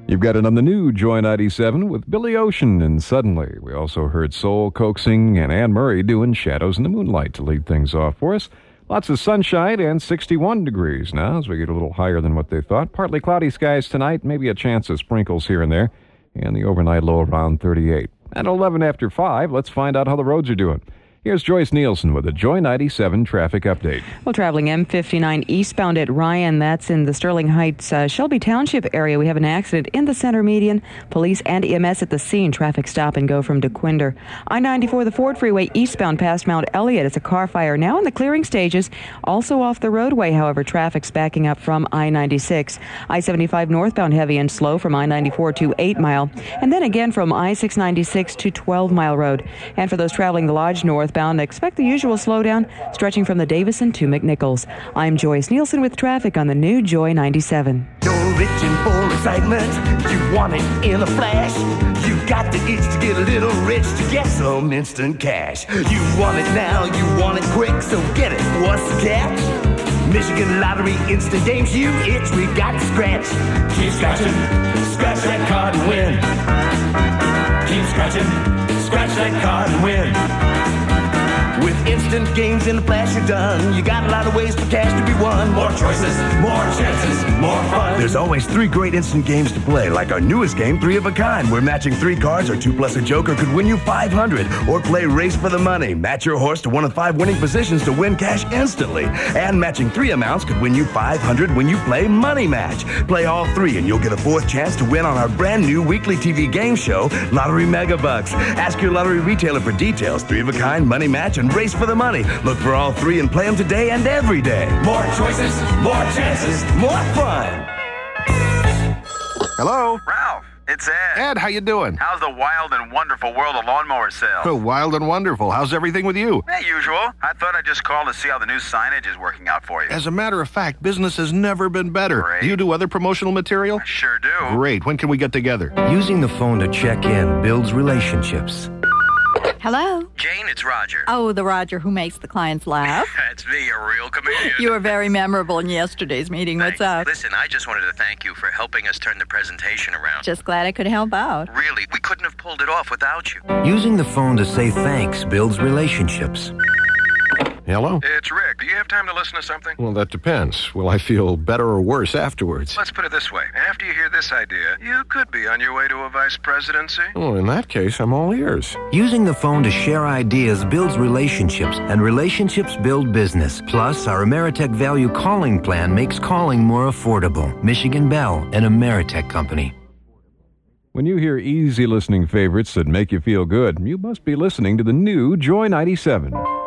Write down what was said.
You've got it on the new Joy 97 with Billy Ocean and Suddenly. We also heard Soul Coaxing and Anne Murray doing Shadows in the Moonlight to lead things off for us. Lots of sunshine and 61 degrees now as we get a little higher than what they thought. Partly cloudy skies tonight, maybe a chance of sprinkles here and there, and the overnight low around 38. At 11 after 5, let's find out how the roads are doing. Here's Joyce Nielsen with a Joy 97 traffic update. Well, traveling M59 eastbound at Ryan, that's in the Sterling Heights, Shelby Township area. We have an accident in the center median. Police and EMS at the scene. Traffic stop and go from DeQuinder. I-94, the Ford Freeway eastbound past Mount Elliott. It's a car fire now in the clearing stages. Also off the roadway, however, traffic's backing up from I-96. I-75 northbound heavy and slow from I-94 to 8 Mile. And then again from I-696 to 12 Mile Road. And for those traveling the Lodge northbound, expect the usual slowdown stretching from the Davison to McNichols. I'm Joyce Nielsen with traffic on the new Joy 97. You're reaching for excitement. You want it in a flash. You got the itch to get a little rich to get some instant cash. You want it now, you want it quick, so get it. What's the catch? Michigan Lottery instant games, you itch, we got to scratch. Keep scratching, scratch that card and win. Keep scratching, scratch that card and win. With instant games in the flash, you're done. You got a lot of ways for cash to be won. More choices, more chances, more fun. There's always 3 great instant games to play, like our newest game, 3 of a Kind, where matching 3 cards or 2 plus a joker could win you $500. Or play Race for the Money. Match your horse to one of 5 winning positions to win cash instantly. And matching 3 amounts could win you $500 when you play Money Match. Play all 3 and you'll get a 4th chance to win on our brand new weekly TV game show, Lottery Megabucks. Ask your lottery retailer for details. 3 of a Kind, Money Match, and Race for the Money. Look for all 3 and play them today and every day. More choices, more chances, more fun. Hello? Ralph, it's Ed. Ed, how you doing? How's the wild and wonderful world of lawnmower sales? Oh, wild and wonderful. How's everything with you? As usual. I thought I'd just call to see how the new signage is working out for you. As a matter of fact, business has never been better. Great. Do you do other promotional material? I sure do. Great. When can we get together? Using the phone to check in builds relationships. Hello? Jane, it's Roger. Oh, the Roger who makes the clients laugh. That's me, a real comedian. You were very memorable in yesterday's meeting. Thanks. What's up? Listen, I just wanted to thank you for helping us turn the presentation around. Just glad I could help out. Really, we couldn't have pulled it off without you. Using the phone to say thanks builds relationships. Hello? It's Rick. Do you have time to listen to something? Well, that depends. Will I feel better or worse afterwards? Let's put it this way. After you hear this idea, you could be on your way to a vice presidency. Oh, in that case, I'm all ears. Using the phone to share ideas builds relationships, and relationships build business. Plus, our Ameritech Value Calling Plan makes calling more affordable. Michigan Bell, an Ameritech company. When you hear easy listening favorites that make you feel good, you must be listening to the new Joy 97.